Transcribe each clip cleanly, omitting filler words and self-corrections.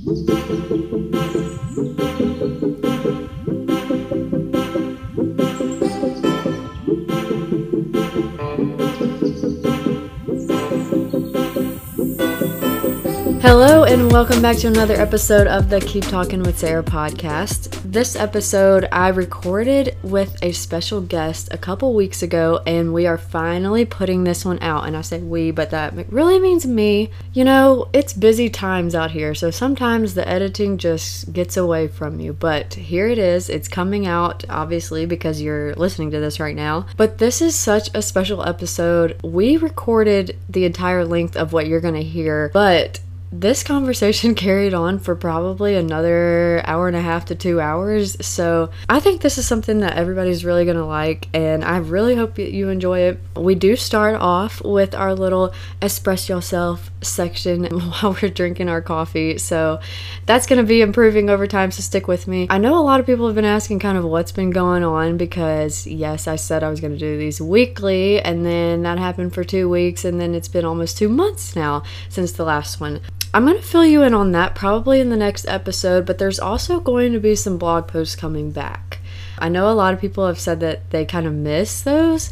Hello and welcome back to another episode of the Keep Talking with Sarah podcast. This episode I recorded with a special guest a couple weeks ago, and we are finally putting this one out. And I say we, but that really means me. You know, it's busy times out here, so sometimes the editing just gets away from you. But here it is. It's coming out, obviously, because you're listening to this right now. But this is such a special episode. We recorded the entire length of what you're going to hear, but this conversation carried on for probably another hour and a half to 2 hours, so I think this is something that everybody's really going to like, and I really hope you enjoy it. We do start off with our little express yourself section while we're drinking our coffee, so that's going to be improving over time, so stick with me. I know a lot of people have been asking kind of what's been going on, because yes, I said I was going to do these weekly, and then that happened for 2 weeks, and then it's been almost 2 months now since the last one. I'm going to fill you in on that probably in the next episode, but there's also going to be some blog posts coming back. I know a lot of people have said that they kind of miss those,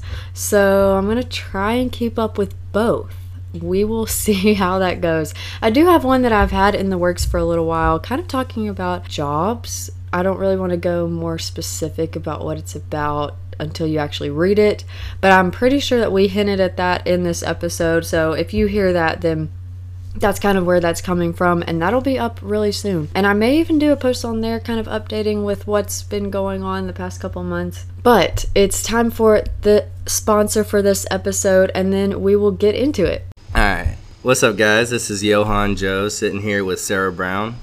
so I'm going to try and keep up with both. We will see how that goes. I do have one that I've had in the works for a little while, kind of talking about jobs. I don't really want to go more specific about what it's about until you actually read it, but I'm pretty sure that we hinted at that in this episode, so if you hear that, then that's kind of where that's coming from, and that'll be up really soon. And I may even do a post on there kind of updating with what's been going on the past couple months. But it's time for the sponsor for this episode, and then we will get into it. Alright, what's up guys? This is Johan Joe sitting here with Sarah Brown.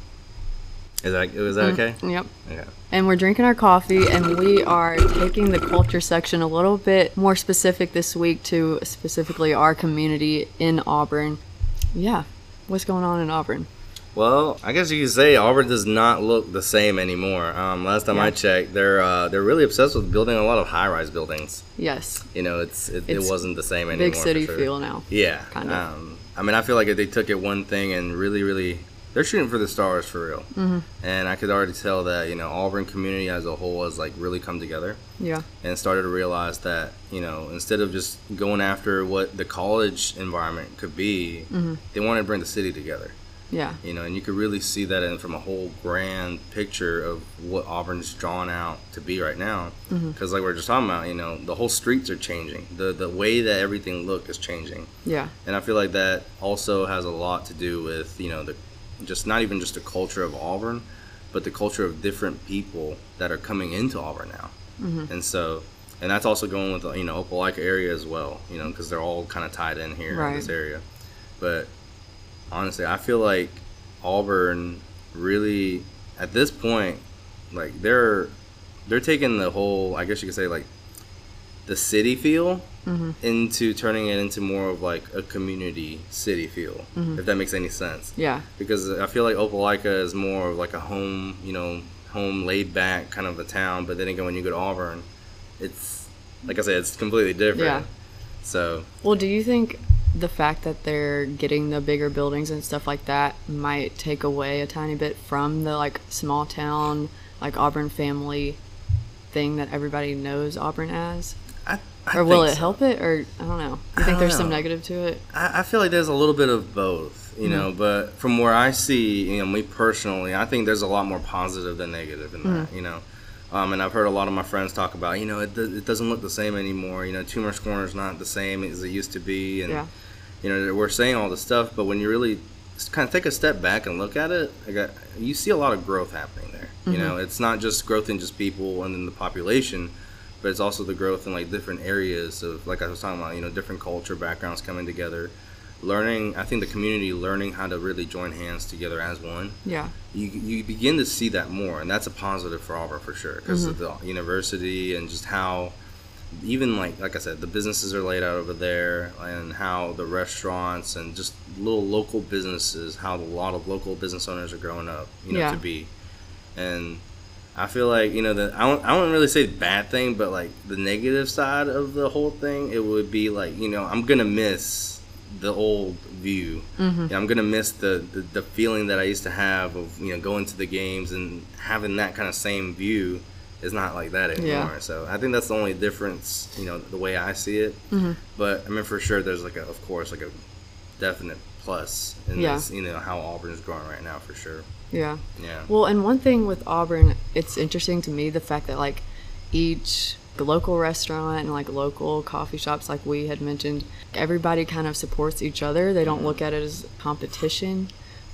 Was that okay? Yep. Okay. And we're drinking our coffee, and we are taking the culture section a little bit more specific this week to specifically our community in Auburn. Yeah. What's going on in Auburn? Well, I guess you could say Auburn does not look the same anymore. Last time I checked, they're really obsessed with building a lot of high-rise buildings. Yes. You know, it wasn't the same anymore. Big city for sure. feel now. Yeah. Kind of. I mean, I feel like if they took it one thing and really, they're shooting for the stars for real. Mm-hmm. And I could already tell that, you know, Auburn community as a whole has like really come together. Yeah. And started to realize that, you know, instead of just going after what the college environment could be, they wanted to bring the city together. Yeah. You know, and you could really see that from a whole grand picture of what Auburn's drawn out to be right now. Because like we were just talking about, you know, the whole streets are changing. The way that everything look is changing. Yeah. And I feel like that also has a lot to do with, you know, just not even just the culture of Auburn, but the culture of different people that are coming into Auburn now. And so, and that's also going with, you know, Opelika area as well, you know, because they're all kind of tied in here in this area. But honestly, I feel like Auburn really, at this point, like they're taking the whole, I guess you could say, like the city feel into turning it into more of like a community city feel, if that makes any sense. Yeah. Because I feel like Opelika is more of like a home, you know, laid back kind of a town, but then again, when you go to Auburn, it's, like I said, it's completely different. Yeah. So. Well, do you think the fact that they're getting the bigger buildings and stuff like that might take away a tiny bit from the like small town, like Auburn family thing that everybody knows Auburn as? Or will it help it? Or I don't know. You think there's some negative to it? I feel like there's a little bit of both, you know, but from where I see, you know, me personally, I think there's a lot more positive than negative in that, you know. And I've heard a lot of my friends talk about, you know, it doesn't look the same anymore. You know, Tumors Corner is not the same as it used to be. And, you know, we're saying all this stuff, but when you really kind of take a step back and look at it, you see a lot of growth happening there. You know, it's not just growth in just people and in the population, but it's also the growth in like different areas of, like I was talking about, you know, different culture backgrounds coming together, learning. I think the community learning how to really join hands together as one. Yeah. You begin to see that more, and that's a positive for Auburn for sure, because of the university and just how, even like I said, the businesses are laid out over there, and how the restaurants and just little local businesses, how a lot of local business owners are growing up, you know, to be, and I feel like, you know, I don't really say the bad thing, but like the negative side of the whole thing, it would be like, you know, I'm gonna miss the old view. Mm-hmm. I'm gonna miss the feeling that I used to have of going to the games and having that kind of same view is not like that anymore. Yeah. So I think that's the only difference, the way I see it. Mm-hmm. But I mean, for sure, there's like a definite plus in this, how Auburn's growing right now, for sure. Yeah. Yeah. Well, and one thing with Auburn, it's interesting to me, the fact that like each local restaurant and like local coffee shops, like we had mentioned, everybody kind of supports each other. They don't look at it as competition.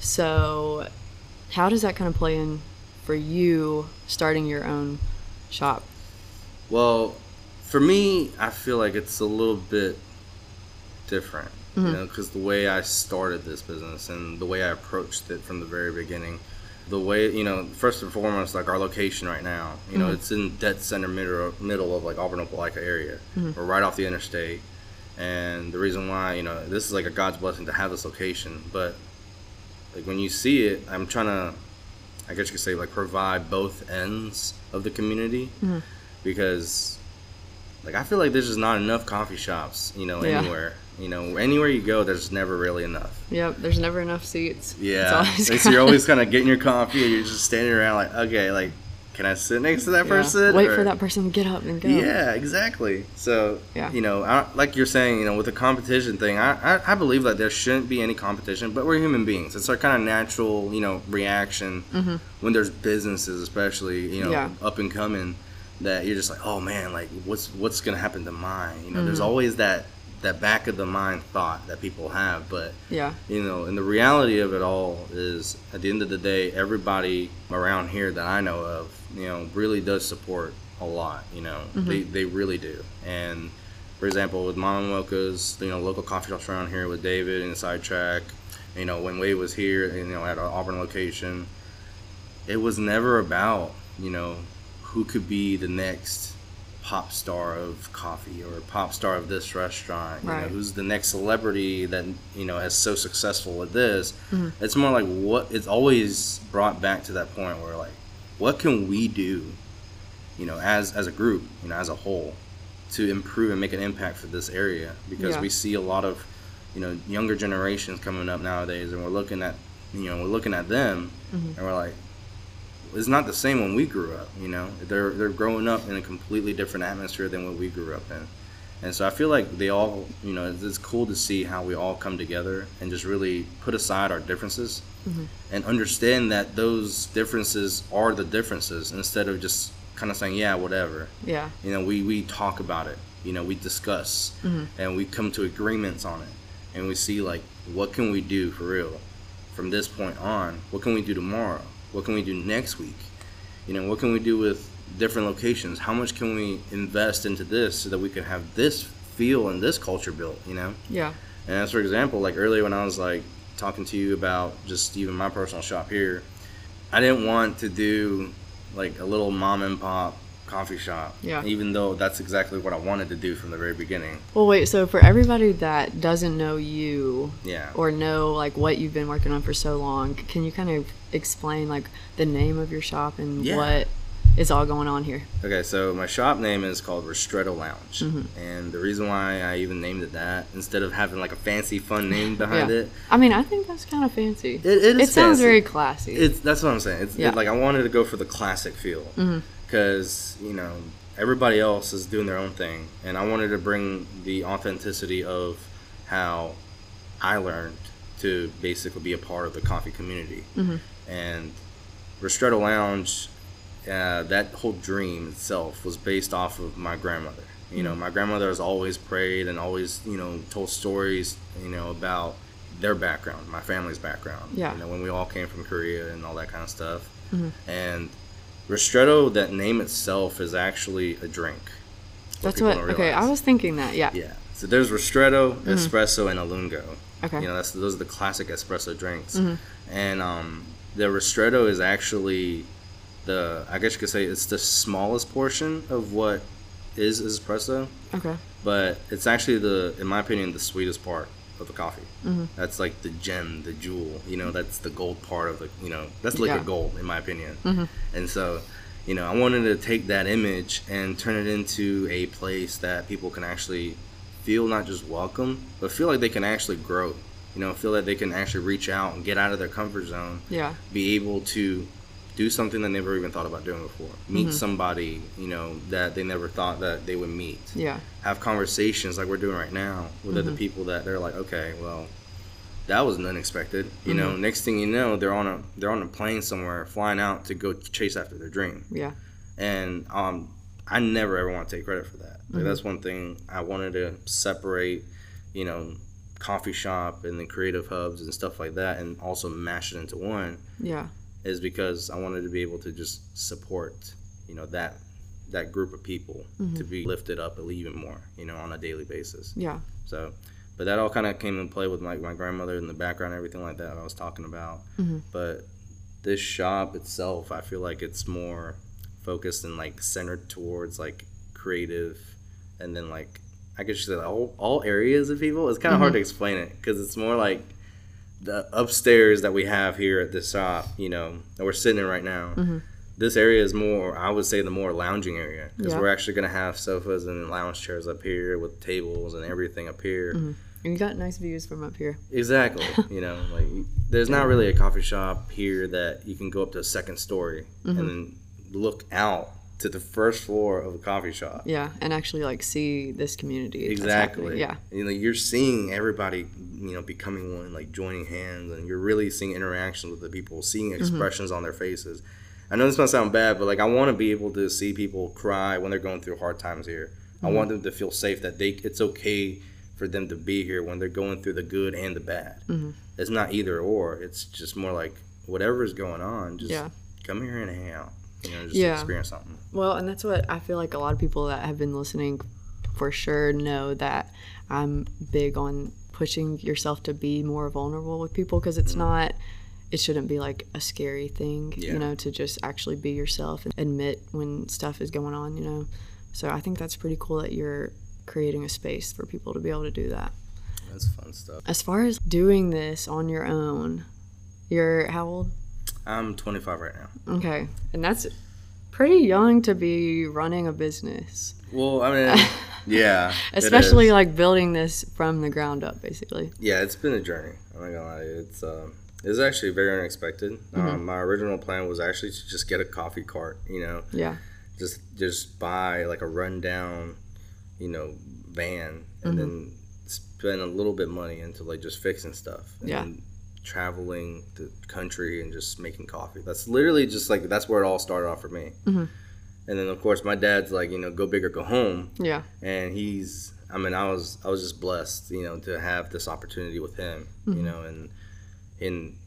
So how does that kind of play in for you starting your own shop? Well, for me, I feel like it's a little bit different, because the way I started this business and the way I approached it from the very beginning, the way, first and foremost, like our location right now, it's in dead center middle of like Auburn Opelika area. We're right off the interstate, and the reason why, this is like a God's blessing to have this location. But like when you see it, I'm trying to, I guess you could say, like provide both ends of the community, because like I feel like there's just not enough coffee shops, anywhere. Anywhere you go, there's never really enough. Yep, there's never enough seats. Yeah, so you're always kind of getting your coffee and you're just standing around like, okay, like, can I sit next to that person? Wait for that person to get up and go. Yeah, exactly. So, like you're saying, with the competition thing, I believe that there shouldn't be any competition, but we're human beings. It's our kind of natural, reaction when there's businesses, especially, up and coming, that you're just like, oh man, like what's going to happen to mine? There's always that back of the mind thought that people have, but and the reality of it all is, at the end of the day, everybody around here that I know of, really does support a lot. They really do. And for example, with Mama Mocha's, local coffee shops around here, with David and Sidetrack, when Wade was here, at our Auburn location, it was never about who could be the next pop star of coffee or pop star of this restaurant, who's the next celebrity that is so successful with this. It's more like it's always brought back to that point where, like, what can we do as a group, as a whole, to improve and make an impact for this area, because we see a lot of younger generations coming up nowadays, and we're looking at them and we're like, it's not the same when we grew up. They're growing up in a completely different atmosphere than what we grew up in. And so I feel like they all, it's cool to see how we all come together and just really put aside our differences and understand that those differences are the differences, instead of just kind of saying, yeah, whatever. Yeah. We talk about it, we discuss and we come to agreements on it, and we see, like, what can we do for real from this point on? What can we do tomorrow? What can we do next week? What can we do with different locations? How much can we invest into this so that we can have this feel and this culture built, Yeah. And as for example, like earlier when I was like talking to you about just even my personal shop here, I didn't want to do like a little mom and pop coffee shop. Yeah. Even though that's exactly what I wanted to do from the very beginning. Well, wait, so for everybody that doesn't know you or know like what you've been working on for so long, can you kind of explain like the name of your shop and what is all going on here? Okay, so my shop name is called Ristretto Lounge. And the reason why I even named it that, instead of having like a fancy fun name behind it, I mean, I think that's kind of fancy. It sounds very classy. That's what I'm saying. It's like I wanted to go for the classic feel. Because everybody else is doing their own thing, and I wanted to bring the authenticity of how I learned to basically be a part of the coffee community. And Ristretto Lounge, that whole dream itself was based off of my grandmother. My grandmother has always prayed and always told stories about their background, my family's background, when we all came from Korea and all that kind of stuff. And Ristretto, that name itself, is actually a drink. That's what. Okay, I was thinking that. Yeah. Yeah. So there's Ristretto, espresso, and a lungo. Okay. Those are the classic espresso drinks. And the Ristretto is actually I guess you could say it's the smallest portion of what is espresso. Okay. But it's actually in my opinion, the sweetest part of the coffee. That's like the gem, the jewel, that's the gold part of the, that's liquid gold in my opinion. And so, I wanted to take that image and turn it into a place that people can actually feel not just welcome, but feel like they can actually grow. You know, feel that they can actually reach out and get out of their comfort zone. Yeah. Be able to do something they never even thought about doing before. Meet somebody, you know, that they never thought that they would meet. Yeah. Have conversations like we're doing right now with other people that they're like, okay, well, that was unexpected. You know, next thing you know, they're on a plane somewhere, flying out to go chase after their dream. Yeah. And I never ever want to take credit for that. Like, that's one thing I wanted to separate, you know, coffee shop and the creative hubs and stuff like that, and also mash it into one. Yeah. Is because I wanted to be able to just support, you know, that group of people to be lifted up even more, you know, on a daily basis. Yeah. So, but that all kind of came into play with my grandmother in the background, everything like that I was talking about. But this shop itself, I feel like it's more focused and like centered towards like creative, and then like I guess you say all areas of people. It's kind of hard to explain it because it's more like the upstairs that we have here at this shop, you know, that we're sitting in right now. This area is more, I would say, the more lounging area, because we're actually going to have sofas and lounge chairs up here with tables and everything up here. And you got nice views from up here. Exactly. You know, like there's not really a coffee shop here that you can go up to a second story and then look out to the first floor of a coffee shop. Yeah, and actually like see this community. Exactly. Yeah. You know, you're seeing everybody, you know, becoming one, like joining hands, and you're really seeing interactions with the people, seeing expressions on their faces. I know this might sound bad, but like I want to be able to see people cry when they're going through hard times here. I want them to feel safe, that it's okay for them to be here when they're going through the good and the bad. It's not either or. It's just more like whatever's going on, just come here and hang out. You know, just experience something. Well, and that's what I feel like a lot of people that have been listening for sure know, that I'm big on pushing yourself to be more vulnerable with people, because it's not, it shouldn't be like a scary thing, you know, to just actually be yourself and admit when stuff is going on, you know. So I think that's pretty cool that you're creating a space for people to be able to do that. That's fun stuff. As far as doing this on your own, you're how old? I'm 25 right now. Okay. And that's pretty young to be running a business. Well, I mean, yeah. Especially like building this from the ground up, basically. Yeah, it's been a journey. I'm not gonna lie. It's actually very unexpected. My original plan was actually to just get a coffee cart, you know. Yeah. Just buy like a rundown, you know, van, and then spend a little bit of money into like just fixing stuff. And then traveling the country and just making coffee. That's literally just like, that's where it all started off for me. And then of course my dad's like, you know, go big or go home. Yeah. And I was just blessed, you know, to have this opportunity with him, you know, and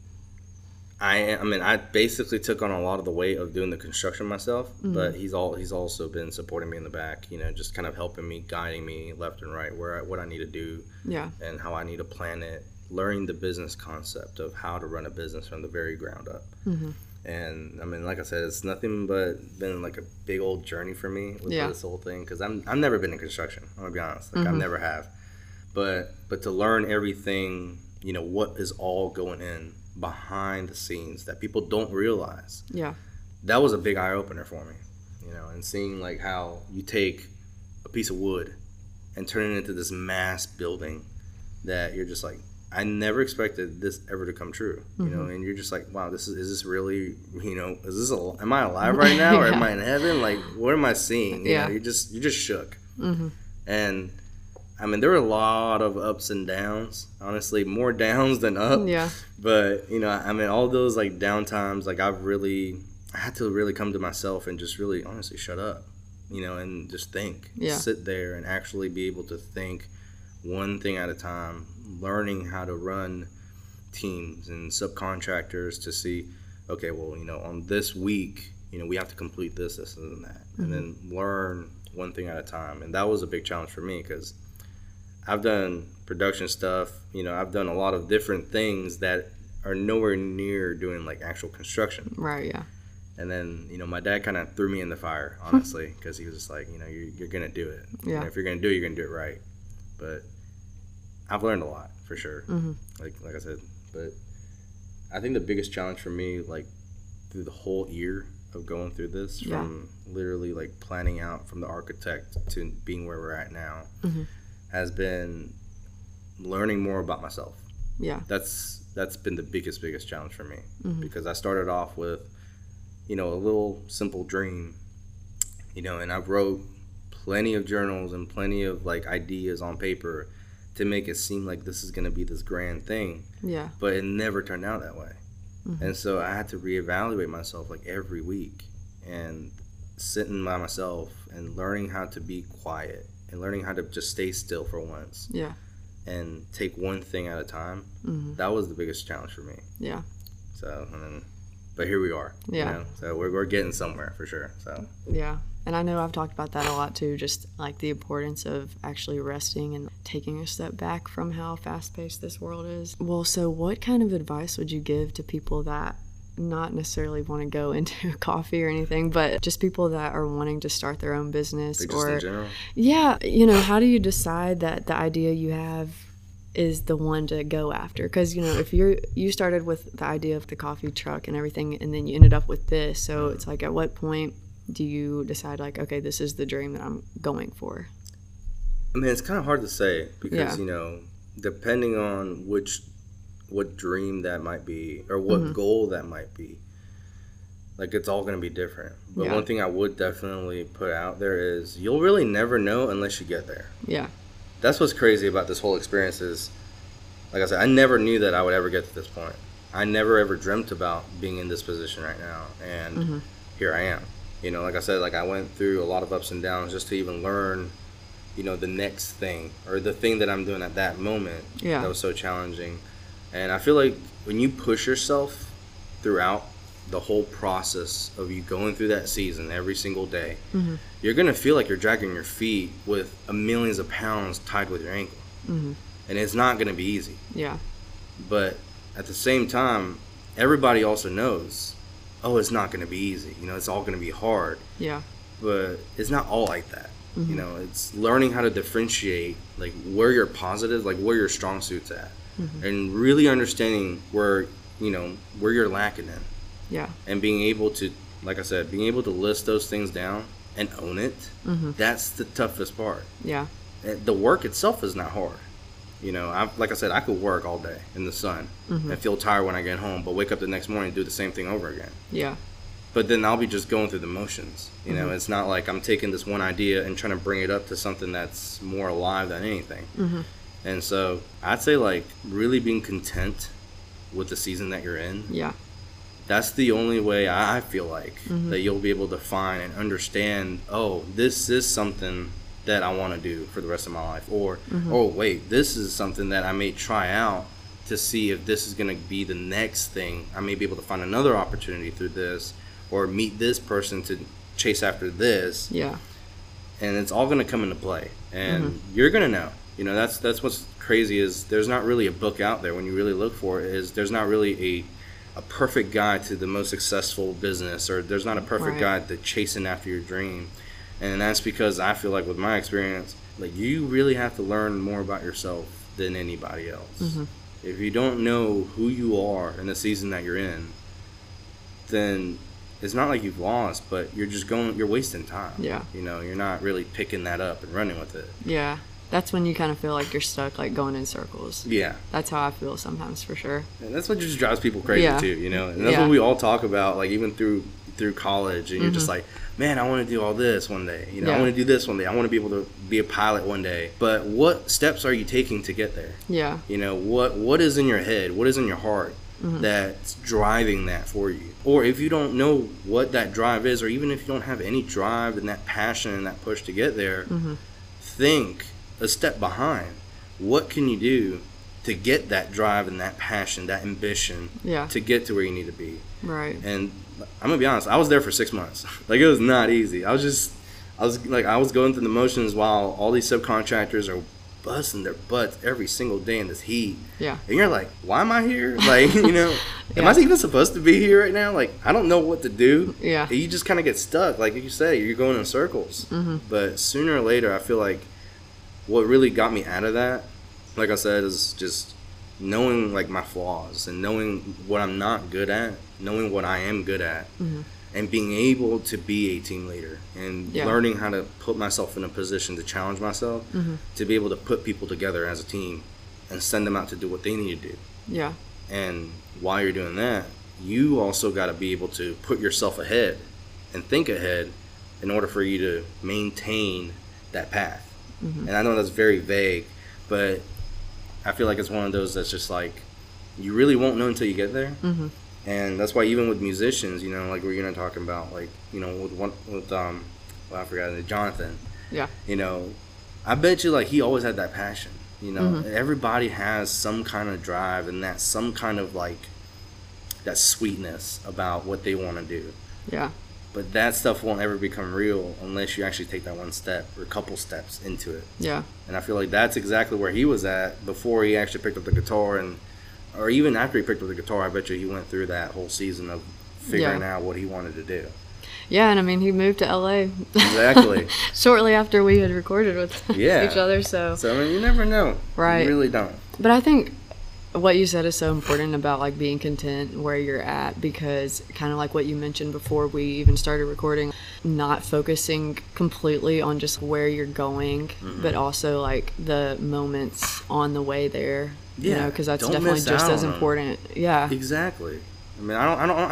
I basically took on a lot of the weight of doing the construction myself, but he's also been supporting me in the back, you know, just kind of helping me, guiding me left and right what I need to do, and how I need to plan it, learning the business concept of how to run a business from the very ground up. And I mean, like I said, it's nothing but been like a big old journey for me with this whole thing, because I've never been in construction. I'm gonna be honest, like I never have, but to learn everything, you know, what is all going in behind the scenes that people don't realize. Yeah, that was a big eye opener for me, you know, and seeing like how you take a piece of wood and turn it into this mass building that you're just like, I never expected this ever to come true, you know, and you're just like, wow, is this really, you know, am I alive right now, or am I in heaven? Like, what am I seeing? You know, you're just shook. And I mean, there were a lot of ups and downs, honestly, more downs than up. Yeah. But, you know, I mean, all those like down times, like I had to really come to myself and just really honestly shut up, you know, and just think, sit there and actually be able to think one thing at a time, learning how to run teams and subcontractors to see, okay, well, you know, on this week, you know, we have to complete this and that, and then learn one thing at a time. And that was a big challenge for me, because I've done production stuff, you know, I've done a lot of different things that are nowhere near doing like actual construction. Right, yeah. And then, you know, my dad kind of threw me in the fire, honestly, because he was just like, you know, you're going to do it. Yeah. You know, if you're going to do it, you're going to do it right. But I've learned a lot, for sure. Like I said, but I think the biggest challenge for me, like through the whole year of going through this, from literally like planning out from the architect to being where we're at now, has been learning more about myself. Yeah. That's been the biggest challenge for me, because I started off with, a little simple dream, and I wrote plenty of journals and plenty of like ideas on paper to make it seem like this is going to be this grand thing. Yeah. But it never turned out that way. And so I had to reevaluate myself like every week, and sitting by myself and learning how to be quiet and learning how to just stay still for once. Yeah. And take one thing at a time. That was the biggest challenge for me. Yeah. So, but here we are. Yeah. So we're getting somewhere for sure. So. Yeah. And I know I've talked about that a lot too, just like the importance of actually resting and taking a step back from how fast-paced this world is. Well, so what kind of advice would you give to people that not necessarily want to go into coffee or anything, but just people that are wanting to start their own business? Like just in general? Yeah. How do you decide that the idea you have is the one to go after? Because, if you started with the idea of the coffee truck and everything, and then you ended up with this, so it's like, at what point do you decide, like, okay, this is the dream that I'm going for? I mean, it's kind of hard to say because, depending on what dream that might be or what goal that might be, like, it's all going to be different. But one thing I would definitely put out there is you'll really never know unless you get there. Yeah. That's what's crazy about this whole experience is, like I said, I never knew that I would ever get to this point. I never ever dreamt about being in this position right now, and here I am. Like I said, like I went through a lot of ups and downs just to even learn, the next thing or the thing that I'm doing at that moment. Yeah. That was so challenging. And I feel like when you push yourself throughout the whole process of you going through that season every single day, you're going to feel like you're dragging your feet with millions of pounds tied with your ankle. And it's not going to be easy. Yeah. But at the same time, everybody also knows, it's not going to be easy. It's all going to be hard. Yeah. But it's not all like that. It's learning how to differentiate, like, where your positives, like, where your strong suit's at. And really understanding where you're lacking in. Yeah. And being able to, like I said, being able to list those things down and own it, that's the toughest part. Yeah. And the work itself is not hard. Like I said, I could work all day in the sun and feel tired when I get home, but wake up the next morning and do the same thing over again. Yeah. But then I'll be just going through the motions. It's not like I'm taking this one idea and trying to bring it up to something that's more alive than anything. And so I'd say, like, really being content with the season that you're in. Yeah. That's the only way I feel like that you'll be able to find and understand, this is something that I want to do for the rest of my life. Or, wait, this is something that I may try out to see if this is going to be the next thing. I may be able to find another opportunity through this or meet this person to chase after this. Yeah. And it's all going to come into play. And you're going to know. That's what's crazy is there's not really a book out there when you really look for it. Is there's not really a perfect guide to the most successful business, or there's not a perfect guide to chasing after your dream. And that's because I feel like with my experience, like, you really have to learn more about yourself than anybody else. If you don't know who you are in the season that you're in, then it's not like you've lost, but you're wasting time. Yeah. You're not really picking that up and running with it. Yeah. That's when you kind of feel like you're stuck, like, going in circles. Yeah. That's how I feel sometimes, for sure. And that's what just drives people crazy, too, And that's what we all talk about, like, even through college. And you're just like, man, I want to do all this one day. I want to do this one day. I want to be able to be a pilot one day. But what steps are you taking to get there? Yeah. What is in your head? What is in your heart that's driving that for you? Or if you don't know what that drive is, or even if you don't have any drive and that passion and that push to get there, think a step behind. What can you do to get that drive and that passion, that ambition, to get to where you need to be? Right. And I'm gonna be honest, I was there for 6 months. Like, it was not easy. I was going through the motions while all these subcontractors are busting their butts every single day in this heat. Yeah. And you're like, why am I here? Like, am I even supposed to be here right now? Like, I don't know what to do. Yeah. And you just kind of get stuck. Like you said, you're going in circles. But sooner or later, I feel like what really got me out of that, like I said, is just knowing, like, my flaws and knowing what I'm not good at knowing what I am good at, and being able to be a team leader and learning how to put myself in a position to challenge myself, to be able to put people together as a team and send them out to do what they need to do. Yeah. And while you're doing that, you also got to be able to put yourself ahead and think ahead in order for you to maintain that path. And I know that's very vague, but I feel like it's one of those that's just like, you really won't know until you get there. And that's why even with musicians, you know, like we're going to talk about, like, you know, I forgot, Jonathan. Yeah. You know, I bet you, like, he always had that passion. You know, everybody has some kind of drive and that some kind of, like, that sweetness about what they want to do. Yeah. But that stuff won't ever become real unless you actually take that one step or a couple steps into it. Yeah. And I feel like that's exactly where he was at before he actually picked up the guitar, or even after he picked up the guitar. I bet you he went through that whole season of figuring out what he wanted to do. Yeah, and I mean, he moved to LA. Exactly. Shortly after we had recorded with each other, so I mean, you never know. Right. You really don't. But I think what you said is so important about, like, being content where you're at, because kind of like what you mentioned before we even started recording, not focusing completely on just where you're going, but also, like, the moments on the way there. You know, because that's definitely just as important. Yeah. Exactly. I mean,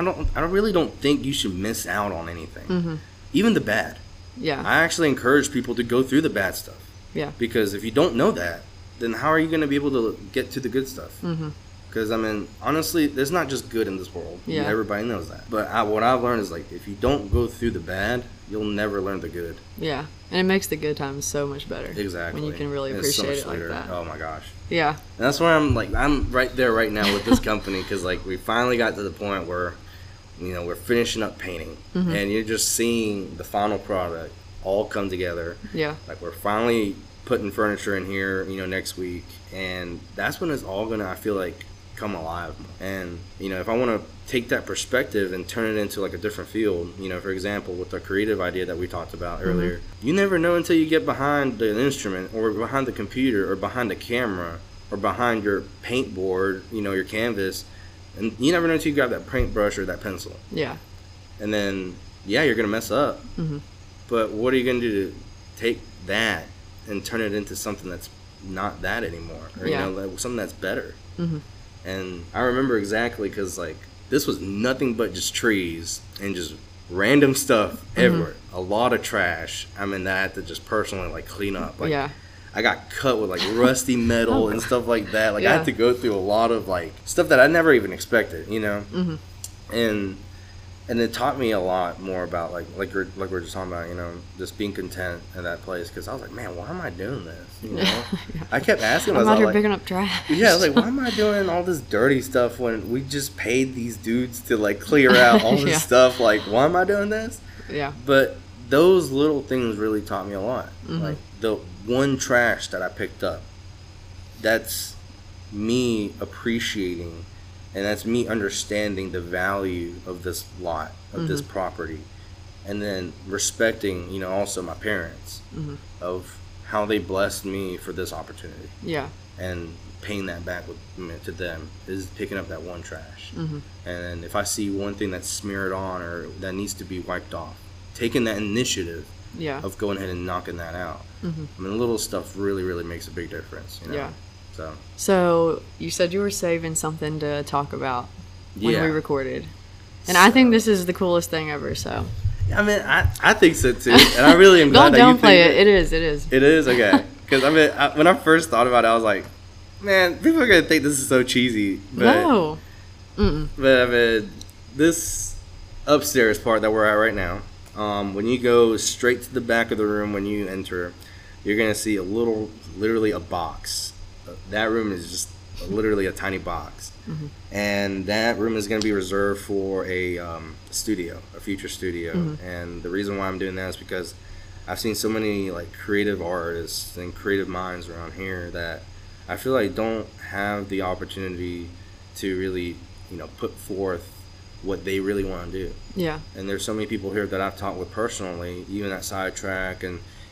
I really don't think you should miss out on anything, even the bad. Yeah. I actually encourage people to go through the bad stuff. Yeah. Because if you don't know that, then how are you going to be able to get to the good stuff? Because, I mean, honestly, there's not just good in this world. Yeah. Everybody knows that. But what I've learned is, like, if you don't go through the bad, you'll never learn the good. Yeah. And it makes the good times so much better. Exactly. When you can really appreciate it like that. Oh, my gosh. Yeah. And that's where I'm right there right now with this company, because, like, we finally got to the point where, you know, we're finishing up painting. And you're just seeing the final product all come together. Yeah. Like, we're finally putting furniture in here, you know, next week, and that's when it's all gonna, I feel like, come alive. And, you know, if I want to take that perspective and turn it into, like, a different field, you know, for example, with the creative idea that we talked about earlier, you never know until you get behind the instrument or behind the computer or behind the camera or behind your paint board, you know, your canvas, and you never know until you grab that paintbrush or that pencil. Yeah. And then, you're gonna mess up, but what are you gonna do to take that and turn it into something that's not that anymore, or you know, like, something that's better? And I remember exactly, because, like, this was nothing but just trees and just random stuff everywhere. A lot of trash. I mean, that I had to just personally, like, clean up. Like, I got cut with, like, rusty metal and stuff like that. Like, I had to go through a lot of, like, stuff that I never even expected, you know? And it taught me a lot more about, like we're just talking about, you know, just being content in that place. Because I was like, man, why am I doing this? You know, I kept asking myself, I'm out here like, picking up trash. Yeah, I was like, why am I doing all this dirty stuff when we just paid these dudes to, like, clear out all this stuff? Like, why am I doing this? Yeah. But those little things really taught me a lot. Like, the one trash that I picked up, that's me appreciating. And that's me understanding the value of this lot, of this property. And then respecting, you know, also my parents, of how they blessed me for this opportunity. Yeah. And paying that back to them is picking up that one trash. And if I see one thing that's smeared on or that needs to be wiped off, taking that initiative of going ahead and knocking that out. I mean, little stuff really, really makes a big difference, you know? Yeah. So you said you were saving something to talk about when we recorded, and I think this is the coolest thing ever. So I mean, I think so too, and I really am glad that you think downplay it. It is. It is okay. Because I mean, when I first thought about it, I was like, man, people are gonna think this is so cheesy. But, no. But I mean, this upstairs part that we're at right now, when you go straight to the back of the room when you enter, you're gonna see literally a box. That room is just literally a tiny box, and that room is going to be reserved for a studio, a future studio. And the reason why I'm doing that is because I've seen so many, like, creative artists and creative minds around here that I feel like don't have the opportunity to really, you know, put forth what they really want to do. Yeah. And there's so many people here that I've talked with personally, even at Sidetrack and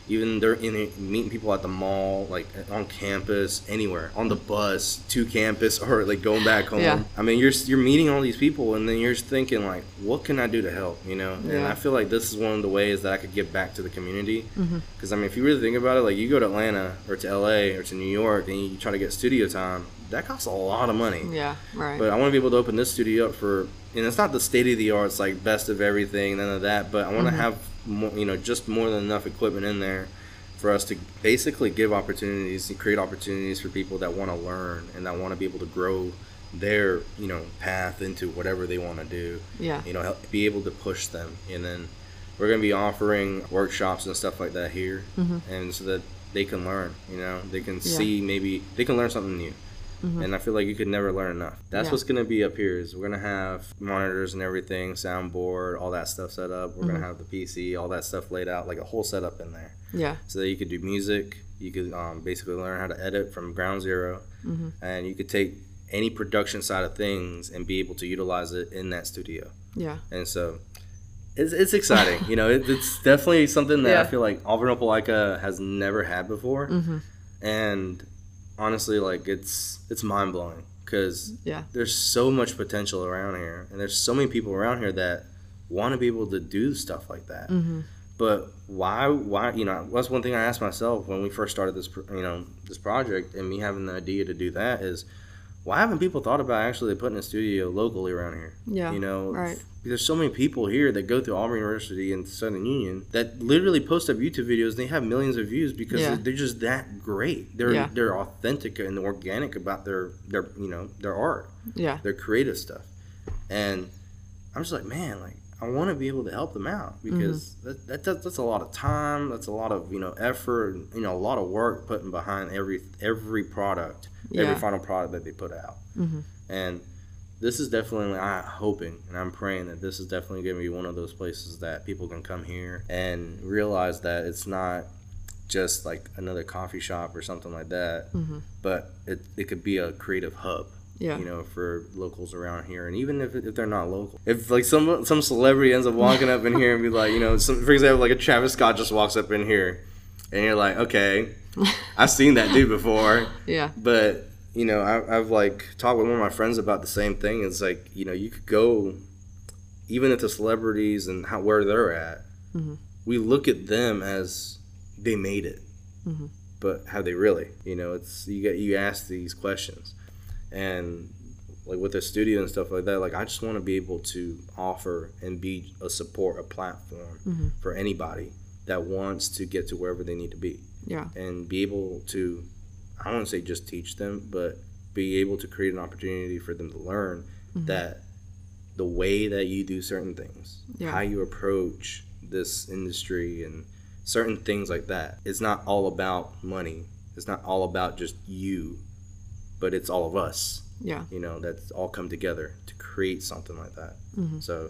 Even they're meeting people at the mall, like on campus, anywhere, on the bus to campus, or like going back home. Yeah. I mean, you're meeting all these people, and then you're just thinking like, what can I do to help? You know, and I feel like this is one of the ways that I could give back to the community. Because I mean, if you really think about it, like you go to Atlanta or to LA or to New York, and you try to get studio time, that costs a lot of money. Yeah, right. But I want to be able to open this studio up for, and it's not the state of the art, it's like best of everything, none of that. But I want to have more, you know, just more than enough equipment in there for us to basically give opportunities and create opportunities for people that want to learn and that want to be able to grow their, you know, path into whatever they want to do. Yeah. You know, help, be able to push them. And then we're going to be offering workshops and stuff like that here, and so that they can learn, you know, they can see, maybe they can learn something new. And I feel like you could never learn enough. That's what's going to be up here, is we're going to have monitors and everything, soundboard, all that stuff set up. We're going to have the PC, all that stuff laid out, like a whole setup in there. Yeah. So that you could do music. You could basically learn how to edit from ground zero. And you could take any production side of things and be able to utilize it in that studio. Yeah. And so it's exciting. You know, it's definitely something that I feel like Auburn Opelika has never had before. And honestly, like it's mind-blowing, because there's so much potential around here, and there's so many people around here that want to be able to do stuff like that. But why, you know, that's one thing I asked myself when we first started this, you know, this project, and me having the idea to do that is, why haven't people thought about actually putting a studio locally around here? Yeah, you know, right. There's so many people here that go through Auburn University and Southern Union that literally post up YouTube videos, and they have millions of views because they're just that great. They're authentic and organic about their you know, their art, their creative stuff. And I'm just like, man, like I want to be able to help them out, because that's a lot of time, that's a lot of, you know, effort, you know, a lot of work putting behind every product, every final product that they put out. And this is definitely, I'm hoping and I'm praying that this is definitely going to be one of those places that people can come here and realize that it's not just like another coffee shop or something like that, but it could be a creative hub. You know, for locals around here. And even if they're not local, if like some celebrity ends up walking up in here and be like, you know, for example, like a Travis Scott just walks up in here, and you're like, okay, I've seen that dude before. But you know, I've like talked with one of my friends about the same thing. It's like, you know, you could go, even if the celebrities and where they're at, we look at them as they made it, but have they really? You know, it's you ask these questions. And like with the studio and stuff like that, like I just want to be able to offer and be a support, a platform for anybody that wants to get to wherever they need to be. And be able to, I don't want to say just teach them, but be able to create an opportunity for them to learn that the way that you do certain things, how you approach this industry and certain things like that, it's not all about money. It's not all about just you, but it's all of us. You know, that's all come together to create something like that. So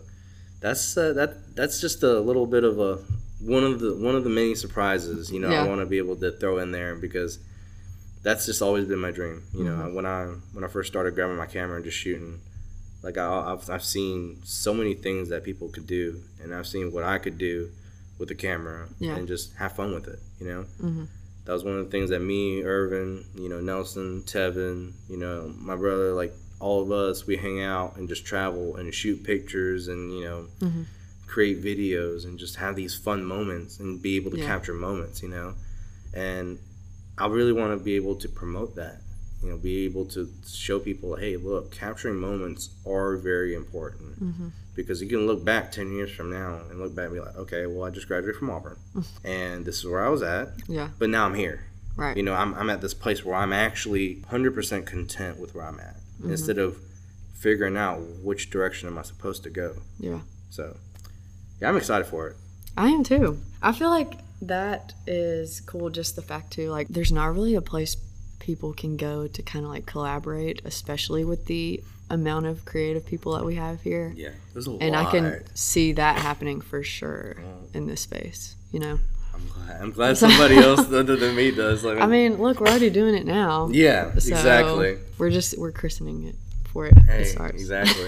that's just a little bit of one of the many surprises, you know, I want to be able to throw in there, because that's just always been my dream. You know, when I first started grabbing my camera and just shooting, like I've seen so many things that people could do, and I've seen what I could do with the camera and just have fun with it, you know. That was one of the things that me, Irvin, you know, Nelson, Tevin, you know, my brother, like all of us, we hang out and just travel and shoot pictures and, you know, create videos and just have these fun moments and be able to capture moments, you know. And I really want to be able to promote that, you know, be able to show people, hey, look, capturing moments are very important. Because you can look back 10 years from now and look back and be like, okay, well, I just graduated from Auburn, and this is where I was at, but now I'm here. You know, I'm at this place where I'm actually 100% content with where I'm at, instead of figuring out which direction am I supposed to go. So, yeah, I'm excited for it. I am too. I feel like that is cool, just the fact too, like there's not really a place people can go to kind of like collaborate, especially with the amount of creative people that we have here. There's a lot. And I can see that happening for sure in this space, you know. I'm glad somebody else other than me does. Like, I mean, look, we're already doing it now. Yeah, so exactly. We're christening it for it. Hey, exactly.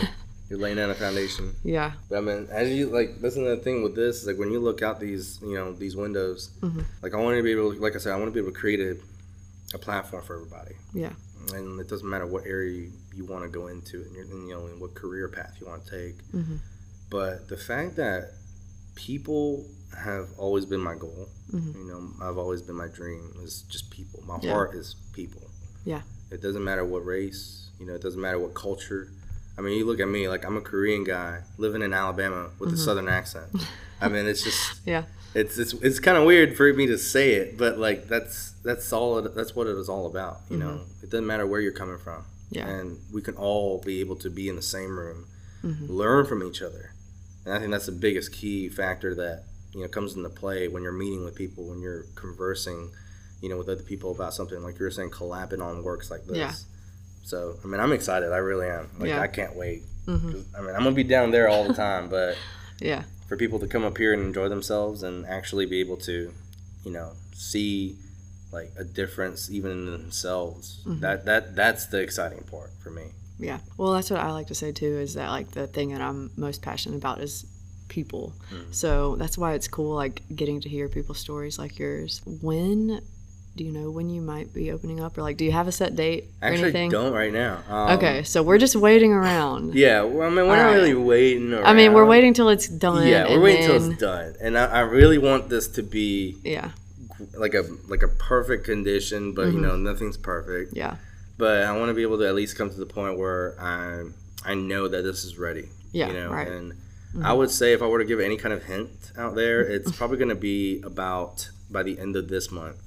You're laying down a foundation. Yeah. But I mean, as you like, that's another thing with this is like when you look out these, these windows, like I want to be able, like I said, I want to be able to create a platform for everybody. Yeah. And it doesn't matter what area you want to go into, and what career path you want to take. But the fact that people have always been my goal, I've always been my dream, is just people. My heart is people. Yeah. It doesn't matter what race, it doesn't matter what culture. I mean, you look at me, like I'm a Korean guy living in Alabama with a Southern accent. I mean, it's just, it's kind of weird for me to say it, but like that's what it is all about. It doesn't matter where you're coming from, and we can all be able to be in the same room, learn from each other, and I think that's the biggest key factor that comes into play when you're meeting with people, when you're conversing, with other people about something, like you were saying, collabing on works like this. Yeah. So, I mean, I'm excited. I really am. Like, I can't wait. I mean, I'm going to be down there all the time, but for people to come up here and enjoy themselves and actually be able to, see, like, a difference even in themselves, that's the exciting part for me. Yeah. Well, that's what I like to say, too, is that, like, the thing that I'm most passionate about is people. So that's why it's cool, like, getting to hear people's stories like yours. Do you know when you might be opening up, or like, do you have a set date or anything? Actually, don't right now. Okay, so we're just waiting around. Yeah, well, I mean, we're not really waiting around. I mean, we're waiting till it's done. Yeah, we're waiting till it's done, and I really want this to be like a perfect condition, but nothing's perfect. Yeah. But I want to be able to at least come to the point where I know that this is ready. Yeah. Right. And I would say if I were to give any kind of hint out there, it's probably going to be about by the end of this month.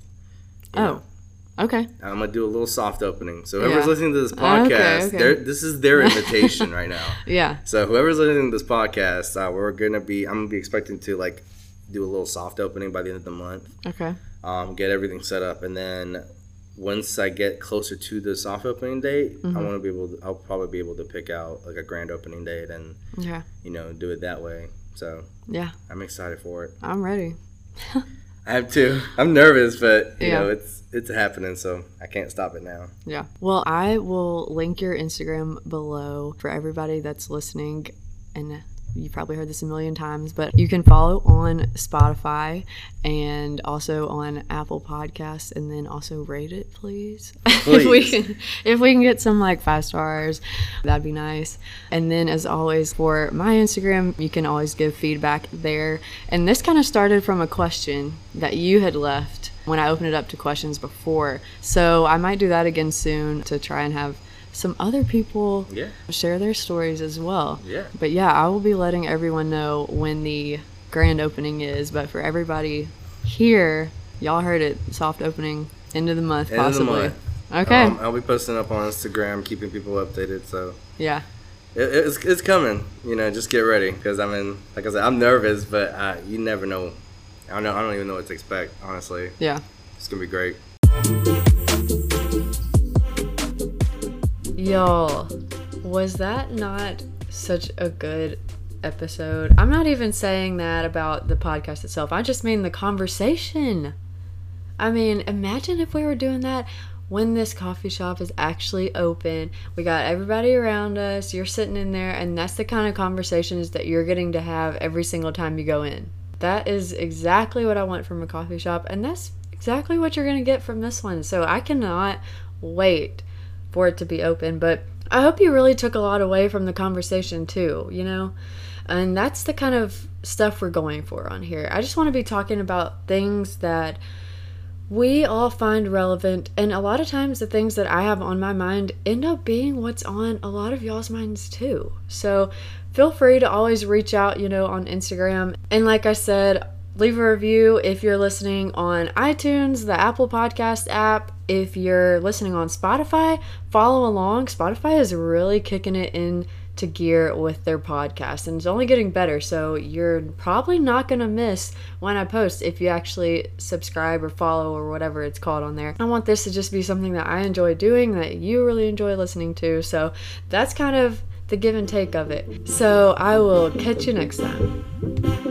Okay. I'm going to do a little soft opening. So whoever's listening to this podcast, this is their invitation right now. Yeah. So whoever's listening to this podcast, I'm going to be expecting to like do a little soft opening by the end of the month. Okay. Get everything set up. And then once I get closer to the soft opening date, I'll probably be able to pick out like a grand opening date and, do it that way. So yeah, I'm excited for it. I'm ready. I have to. I'm nervous, but you know, it's happening, so I can't stop it now. Yeah. Well, I will link your Instagram below for everybody that's listening, and you probably heard this a million times, but you can follow on Spotify and also on Apple Podcasts, and then also rate it, please. if we can get some like 5 stars, that'd be nice. And then as always, for my Instagram, you can always give feedback there. And this kind of started from a question that you had left when I opened it up to questions before. So I might do that again soon to try and have some other people share their stories as well. Yeah. But yeah, I will be letting everyone know when the grand opening is. But for everybody here, y'all heard it, soft opening, end of the month, possibly. End of the month. Okay. I'll be posting up on Instagram, keeping people updated. So yeah, it's coming. You know, just get ready, because I mean, like I said, I'm nervous, but you never know. I don't even know what to expect, honestly. Yeah. It's gonna be great. Y'all, was that not such a good episode? I'm not even saying that about the podcast itself. I just mean the conversation. I mean, imagine if we were doing that when this coffee shop is actually open. We got everybody around us. You're sitting in there, and that's the kind of conversations that you're getting to have every single time you go in. That is exactly what I want from a coffee shop, and that's exactly what you're going to get from this one. So I cannot wait for it to be open. But I hope you really took a lot away from the conversation too, you know? And that's the kind of stuff we're going for on here. I just want to be talking about things that we all find relevant, and a lot of times the things that I have on my mind end up being what's on a lot of y'all's minds too. So feel free to always reach out, you know, on Instagram. And like I said, leave a review if you're listening on iTunes, the Apple Podcast app. If you're listening on Spotify, follow along. Spotify is really kicking it into gear with their podcast, and it's only getting better, so you're probably not going to miss when I post if you actually subscribe or follow or whatever it's called on there. I want this to just be something that I enjoy doing, that you really enjoy listening to, so that's kind of the give and take of it. So I will catch you next time.